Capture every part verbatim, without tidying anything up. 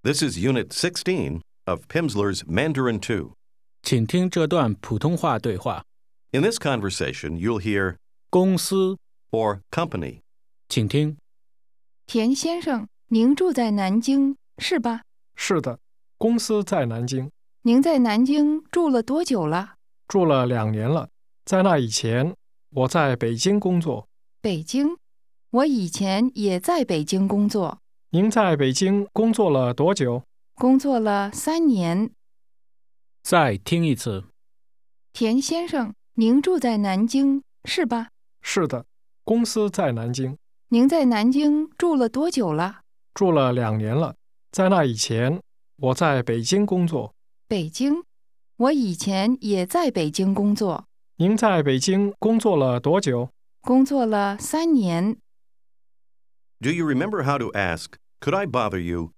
This is Unit sixteen of Pimsleur's Mandarin two. 请听这段普通话对话。 In this conversation, you'll hear 公司， or company. 请听。 田先生，您住在南京，是吧？ 是的，公司在南京， 您在南京住了多久了？ 住了两年了。在那以前，我在北京工作。 北京？我以前也在北京工作。 您在北京工作了多久？ 工作了三年。 再听一次。 田先生，您住在南京，是吧？ 是的，公司在南京， 您在南京住了多久了？ 住了两年了。在那以前，我在北京工作。 北京？我以前也在北京工作。 您在北京工作了多久？ 工作了三年。 Do you remember how to ask, "Could I bother you?"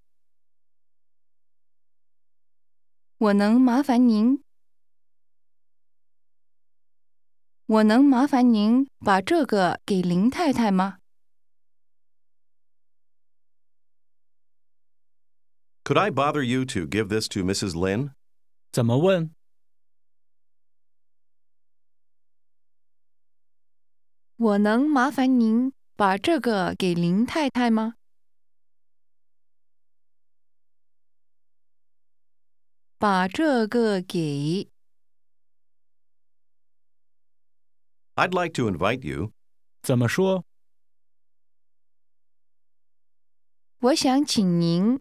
我能麻烦您？我能麻烦您把这个给林太太吗？ Could I bother you to give this to Missus Lin? 怎么问？ 我能麻烦您把这个给林太太吗？把这个给 I'd like to invite you. 怎么说？ 我想请您，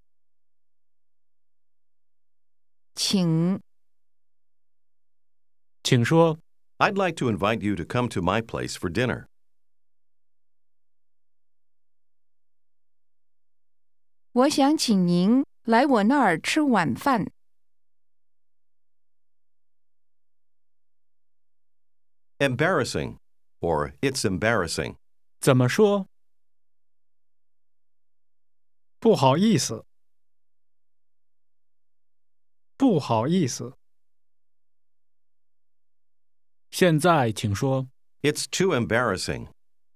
请请说。 I'd like to invite you to come to my place for dinner. 我想请您来我那儿吃晚饭。 Embarrassing, or it's embarrassing. 怎么说？ 不好意思，不好意思。 现在请说。 It's too embarrassing.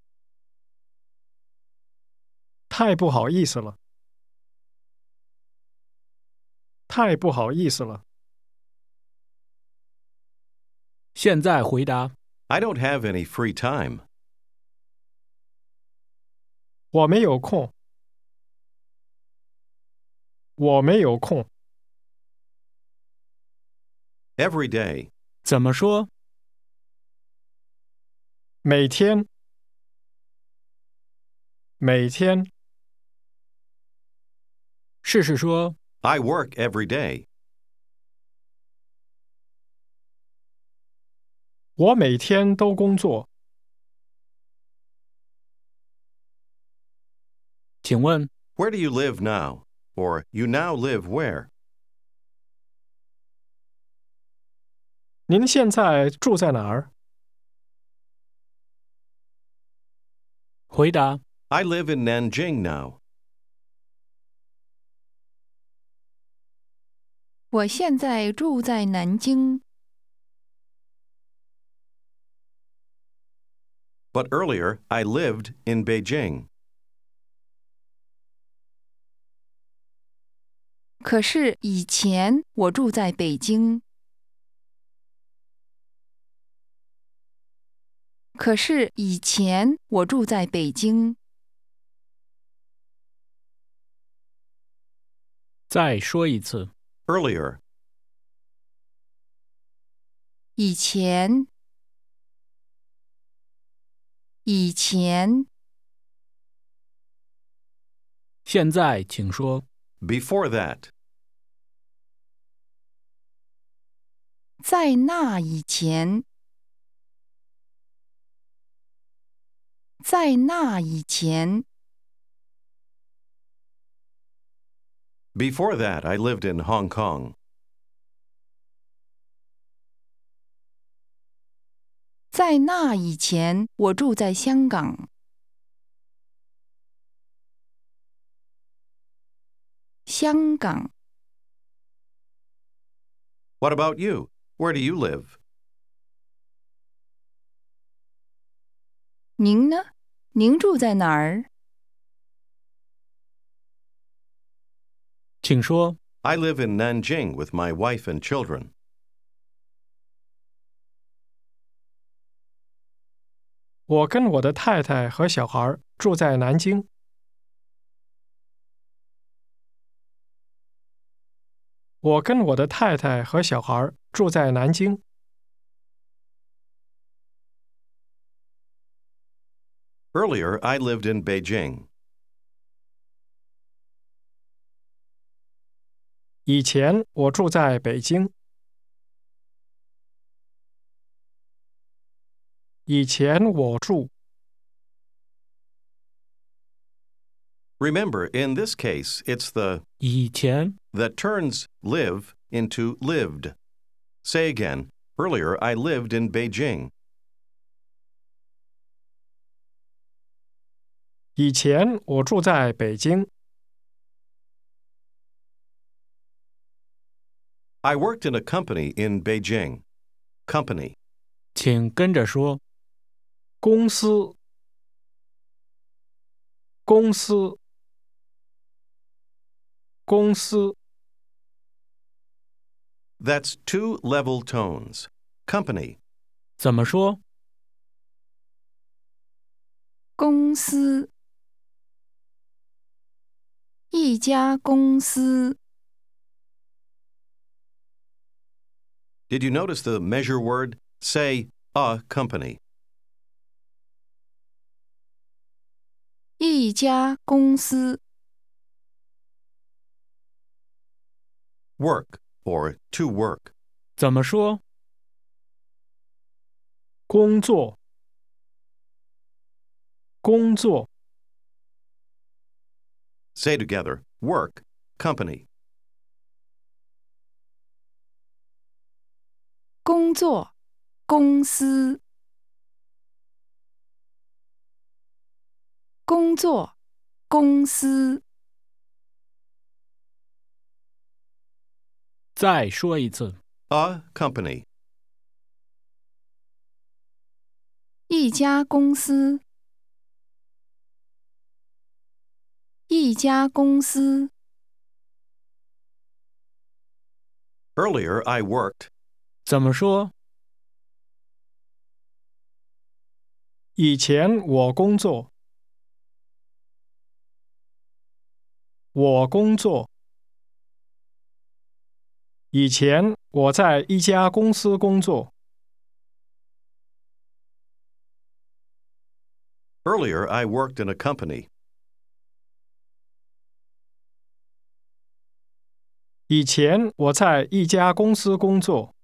太不好意思了，太不好意思了。 现在回答。 I don't have any free time. 我没有空，我没有空。 Every day. 怎么说？ 每天，每天。 试试说。 I work every day. 我每天都工作。 请问 Where do you live now? Or you now live where? 您现在住在哪儿？ 回答。 I live in Nanjing now. 我现在住在南京。 But earlier, I lived in Beijing. 可是以前我住在北京。可是以前我住在北京。 再说一次。 Earlier. 以前，以前。 现在请说。 Before that. 在那以前。在那以前。 Before that, I lived in Hong Kong. 在那以前，我住在香港。香港。 What about you? Where do you live? 您呢？您住在哪儿？ 请说。 I live in Nanjing with my wife and children. 我跟我的太太和小孩住在南京。我跟我的太太和小孩住在南京。 Earlier, I lived in Beijing. 以前我住在北京。以前我住。 Remember, in this case, it's the 以前 that turns live into lived. Say again, earlier I lived in Beijing. 以前我住在北京。 I worked in a company in Beijing. Company. 请跟着说。 公司。公司。公司。 That's two level tones. Company. 怎么说？ 公司，一家公司， Did you notice the measure word? Say, a company. 一家公司， Work, or to work. 怎么说？ 工作。工作。 Say together, work, company. 工作，公司，工作，公司， 再说一次。 A company. 一家公司，一家公司， Earlier, I worked. 怎么说？ 以前我工作。我工作。以前我在一家公司工作。 Earlier, I worked in a company. 以前我在一家公司工作。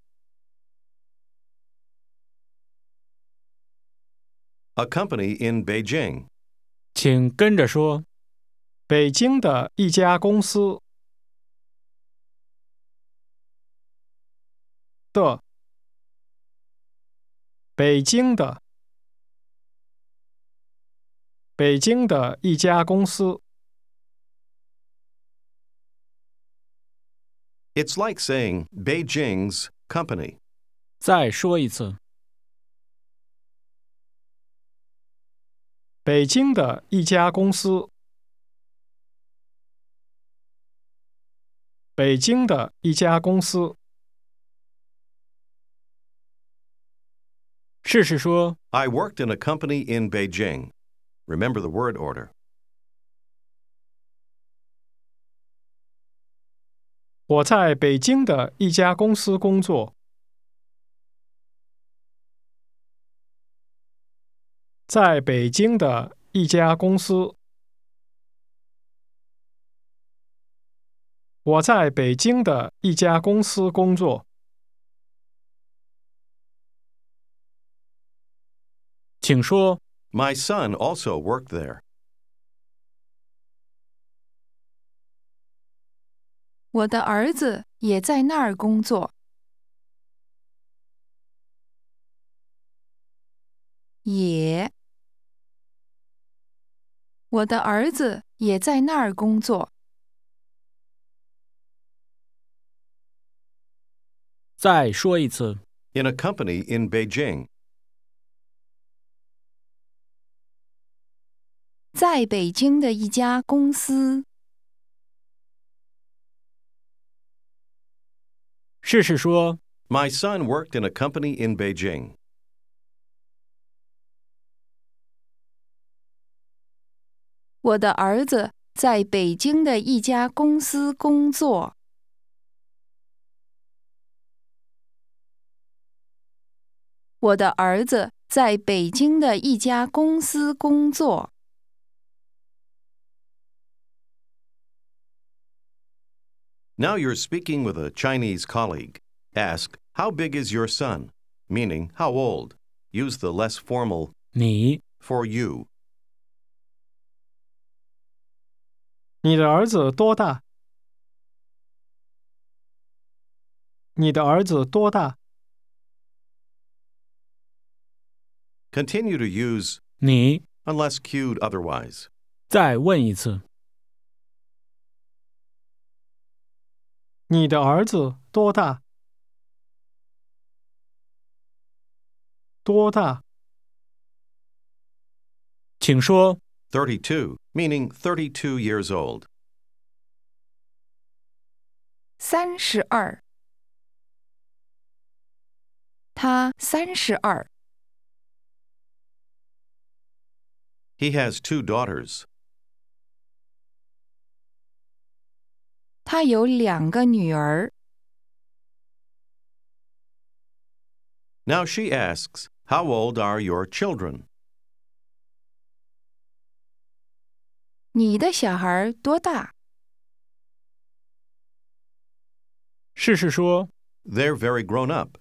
A company in Beijing. 请跟着说。 北京的一家公司。的。北京的。北京的一家公司。 It's like saying Beijing's company. 再说一次。 北京的一家公司。北京的一家公司。 试试说。 I worked in a company in Beijing. Remember the word order. 我在北京的一家公司工作。在北京的一家公司。我在北京的一家公司工作。 请说。 My son also worked there. 我的儿子也在那儿工作。也，我的儿子也在那儿工作。 再说一次。 In a company in Beijing. 在北京的一家公司。 试试说， My son worked in a company in Beijing. 我的儿子在北京的一家公司工作。我的儿子在北京的一家公司工作。 Now you're speaking with a Chinese colleague. Ask, how big is your son? Meaning, how old? Use the less formal 你 for you. 你的儿子多大？你的儿子多大？ Continue to use 你 unless cued otherwise. 再问一次， 你的儿子多大？多大？ 请说， thirty-two, meaning thirty-two years old. 三十二。他三十二。 He has two daughters. 他有两个女儿。 Now she asks, how old are your children? 你的小孩多大？ 试试说， They're very grown up.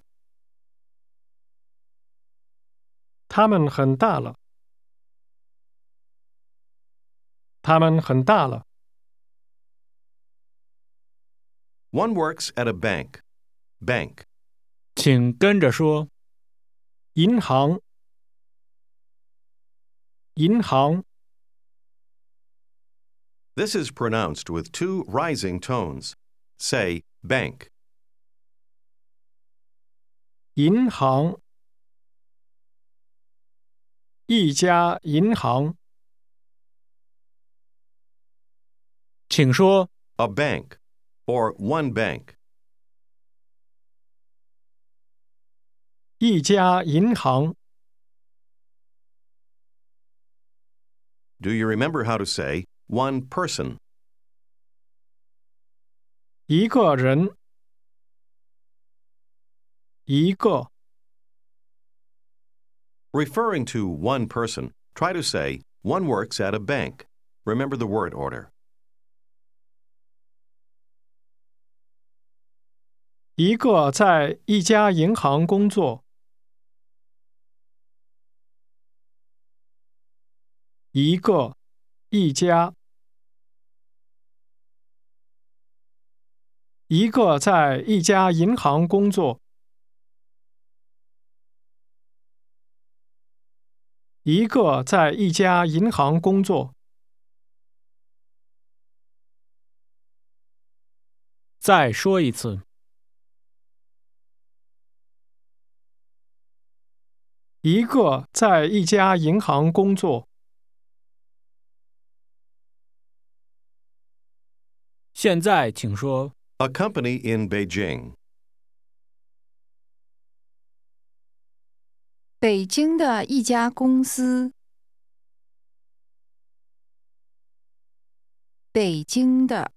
他们很大了。他们很大了。 One works at a bank. Bank. 请跟着说， 银行。银行。 This is pronounced with two rising tones. Say, bank. 银行。一家银行。 请说， A bank. Or one bank. 一家银行。 Do you remember how to say one person? 一个人。一个。 Referring to one person, try to say one works at a bank. Remember the word order. 一个在一家银行工作。一个。一家。一个在一家银行工作。一个在一家银行工作。 再说一次， 一个在一家银行工作。 现在请说， A company in Beijing. 北京的一家公司。北京的。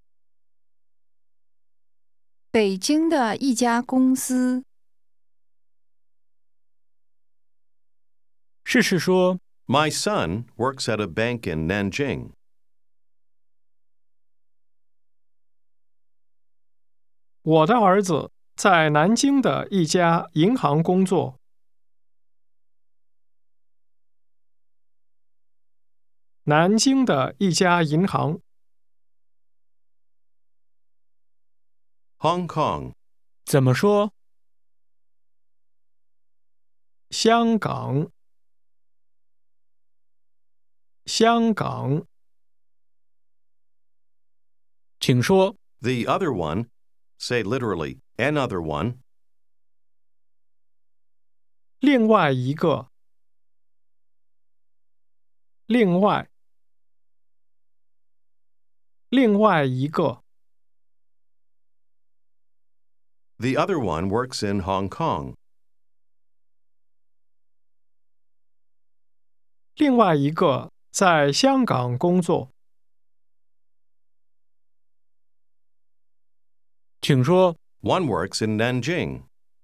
北京的一家公司。 试试说， My son works at a bank in Nanjing. 我的儿子在南京的一家银行工作。南京的一家银行。 Hong Kong. 怎么说？ 香港。香港。 请说， The other one. Say literally, another one. 另外一个。另外。另外一个。 The other one works in Hong Kong. 另外一个在香港工作。 请说。 One works in Nanjing.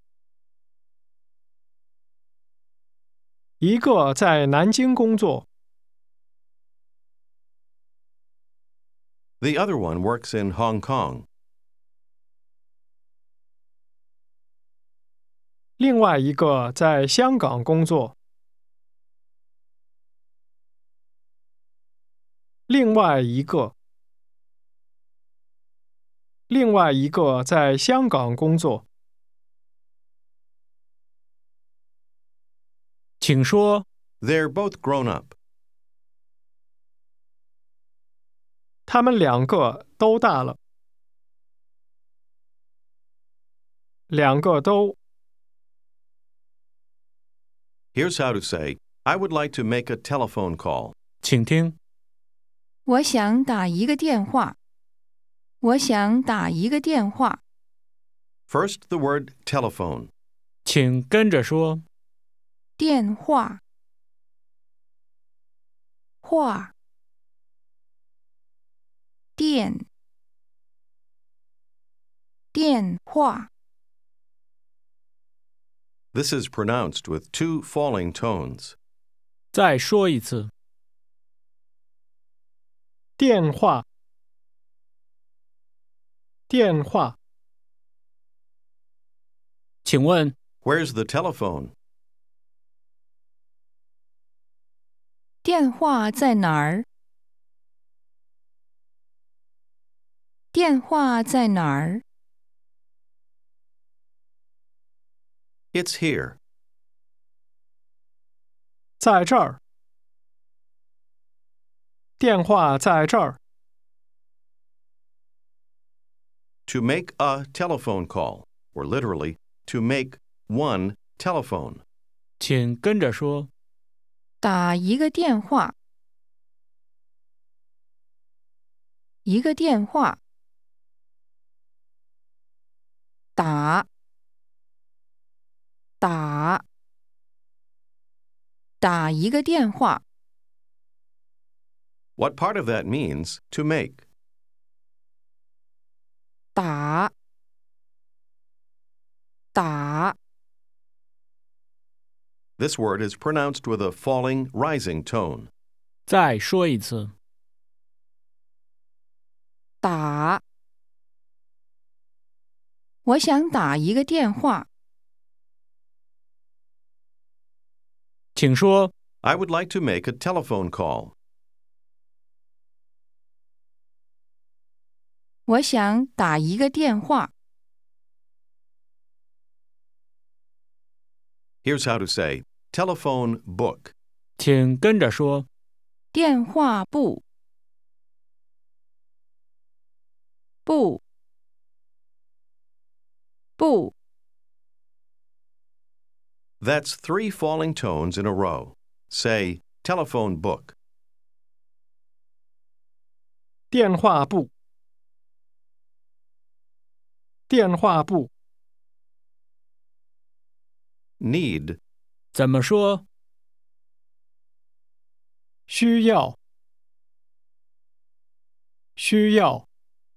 一个在南京工作。 The other one works in Hong Kong. 另外一个在香港工作。另外一个。另外一个在香港工作。 请说。 They're both grown up. 他们两个都大了。两个都。 Here's how to say, I would like to make a telephone call. 请听。 我想打一个电话。我想打一个电话。 First, the word telephone. 请跟着说。 电话。话。电。电话。 This is pronounced with two falling tones. 再说一次。 电话。电话。 请问 Where's the telephone? 电话在哪儿？电话在哪儿？ It's here. 在这儿。电话在这儿。 To make a telephone call, or literally, to make one telephone. 请跟着说。 打一个电话。一个电话。打。打。打一个电话。 What part of that means to make? 打。打。 This word is pronounced with a falling, rising tone. 再说一次。 打。我想打一个电话。 请说。 I would like to make a telephone call. 我想打一个电话。 Here's how to say, telephone book. 请跟着说。 电话簿。不。不。 That's three falling tones in a row. Say, telephone book. 电话簿。电话簿。 Need. 怎么说？ 需要。需要。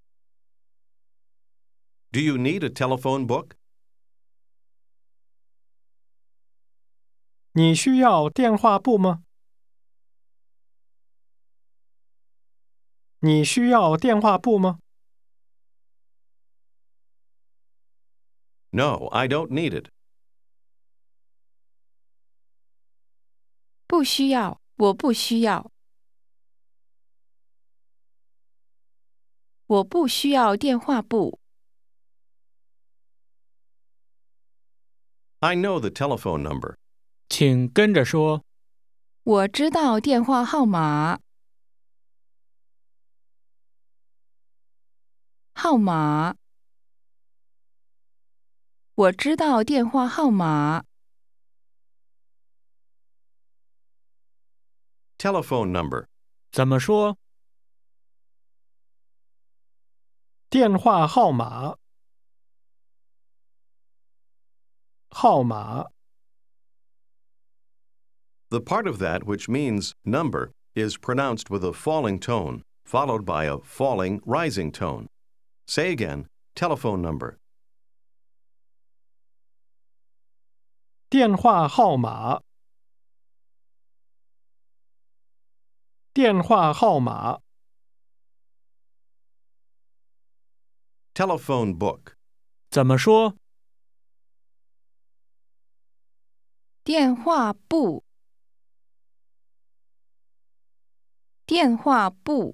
Do you need a telephone book? 你需要电话簿吗？你需要电话簿吗？ No, I don't need it. 不需要，我不需要。我不需要电话簿。 I know the telephone number. 请跟着说。 我知道电话号码。号码。我知道电话号码。 Telephone number. 怎么说？ 电话号码。 号码。 The part of that which means number is pronounced with a falling tone, followed by a falling rising tone. Say again, telephone number. 电话号码。电话号码。 Telephone book. 怎么说？ 电话簿，电话簿，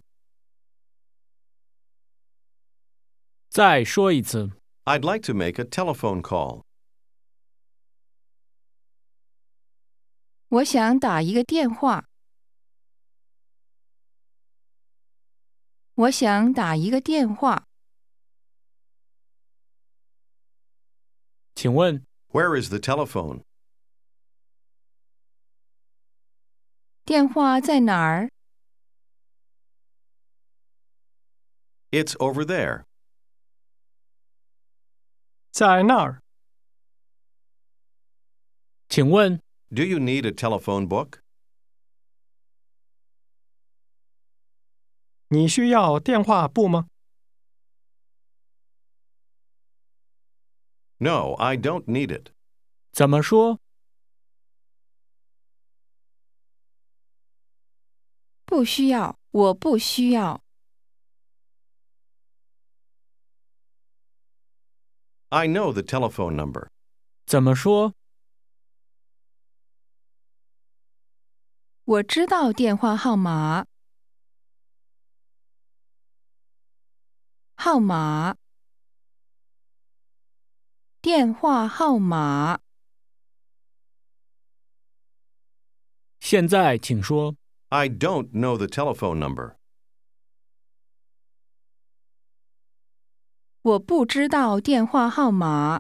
再说一次。 I'd like to make a telephone call. 我想打一个电话。我想打一个电话。 请问 Where is the telephone? 电话在哪儿？ It's over there. 在那儿。 请问 Do you need a telephone book? 你需要电话簿吗？ No, I don't need it. 怎么说？ 不需要，我不需要。 I know the telephone number. 怎么说？ 我知道电话号码。号码。电话号码。 现在请说。 I don't know the telephone number. 我不知道电话号码。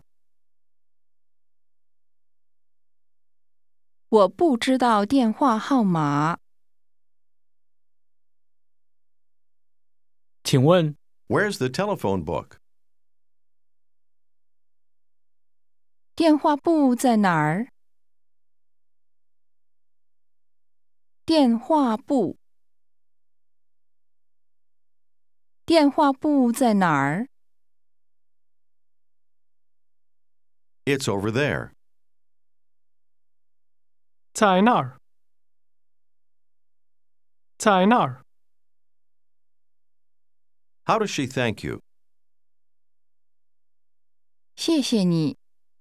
我不知道电话号码。 请问 Where's the telephone book? 电话簿在哪儿？电话簿。电话簿在哪儿？ It's over there. 在那儿。在那儿。 How does she thank you? 谢谢你。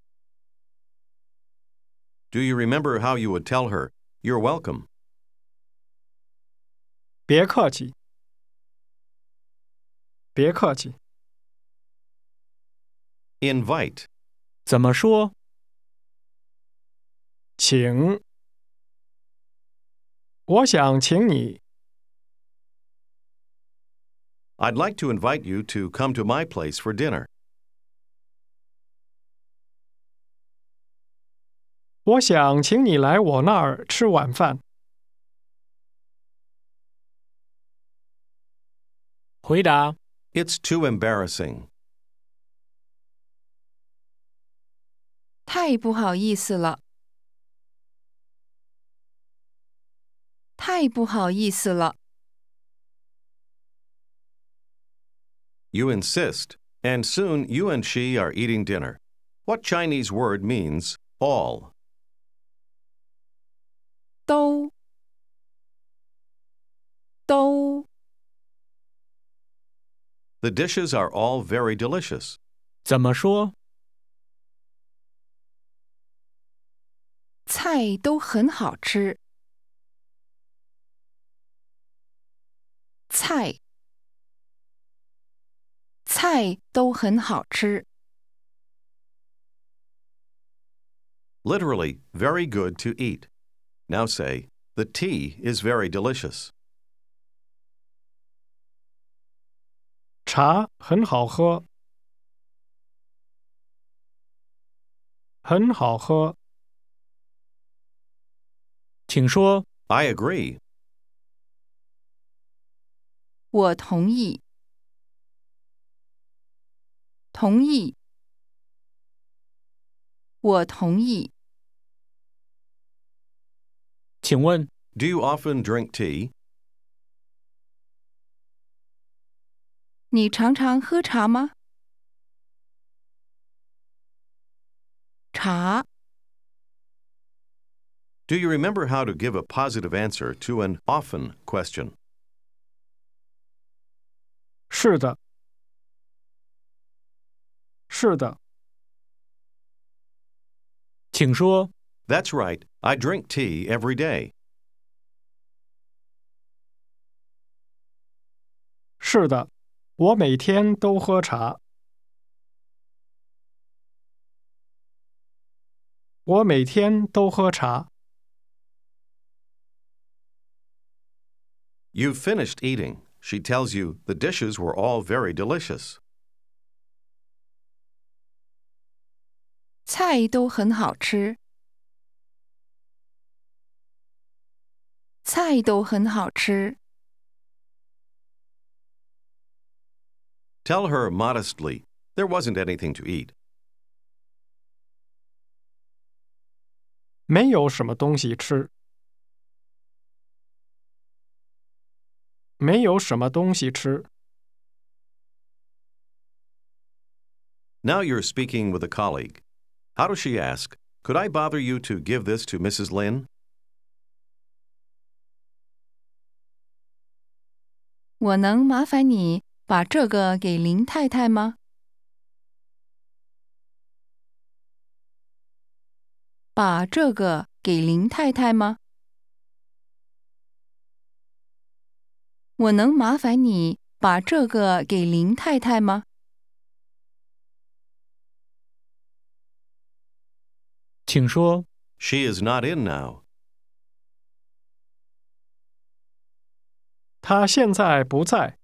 Do you remember how you would tell her, "You're welcome"? 别客气。别客气。 Invite. 怎么说？ 请。我想请你。 I'd like to invite you to come to my place for dinner. 我想请你来我那儿吃晚饭。 回答 It's too embarrassing. 太不好意思了。太不好意思了。 You insist, and soon you and she are eating dinner. What Chinese word means all? 都。都。 The dishes are all very delicious. 怎么说？ 菜都很好吃。菜。菜都很好吃。 Literally, very good to eat. Now say, the tea is very delicious. 茶很好喝。很好喝。 请说。 I agree. 我同意。同意。 我同意。 请问 Do you often drink tea? 你常常喝茶吗？茶。 Do you remember how to give a positive answer to an often question? 是的，是的， 请说 That's right. I drink tea every day. 是的，我每天都喝茶。我每天都喝茶。 You've finished eating. She tells you the dishes were all very delicious. 菜都很好吃。菜都很好吃。 Tell her modestly, there wasn't anything to eat. 没有什么东西吃。没有什么东西吃。 Now you're speaking with a colleague. How does she ask, Could I bother you to give this to Missus Lin? 我能麻烦你把这个给林太太吗？把这个给林太太吗？我能麻烦你把这个给林太太吗？ 请说 She is not in now. 他现在不在。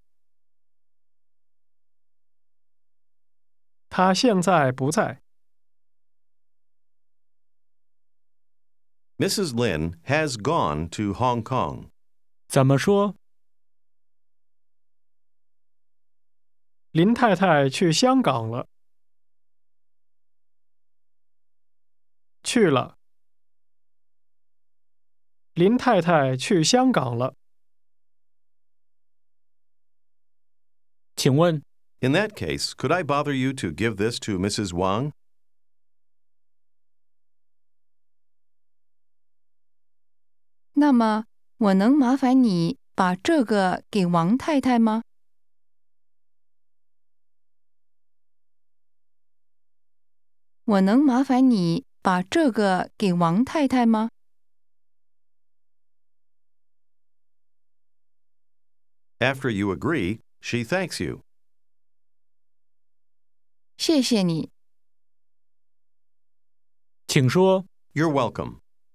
他现在不在。 Missus Lin has gone to Hong Kong. 怎么说？ 林太太去香港了。去了。林太太去香港了。 请问 In that case, could I bother you to give this to Missus Wang? 那么，我能麻烦你把这个给王太太吗？我能麻烦你把这个给王太太吗？ After you agree, she thanks you. 谢谢你。 请说 You're welcome.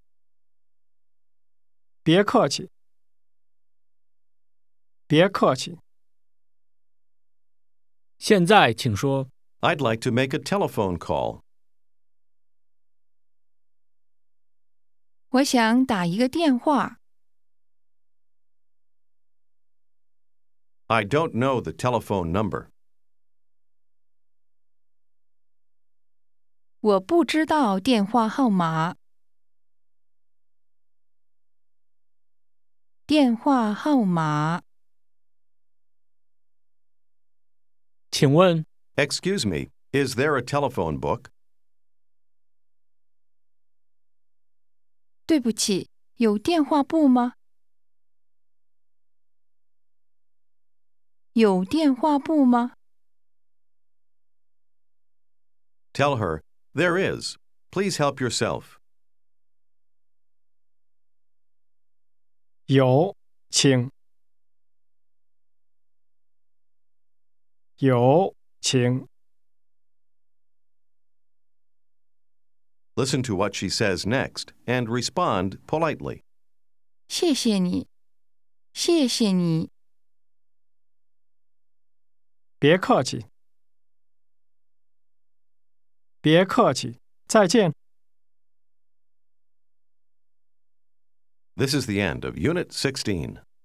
别客气。别客气。 现在请说 I'd like to make a telephone call. 我想打一个电话。 I don't know the telephone number. 我不知道电话号码。电话号码。 请问 Excuse me, is there a telephone book? 对不起，有电话簿吗？有电话簿吗？ Tell her, there is. Please help yourself. 有，请。有，请。 Listen to what she says next and respond politely. 谢谢你，谢谢你。 别客气。别客气，再见。 This is the end of Unit sixteen.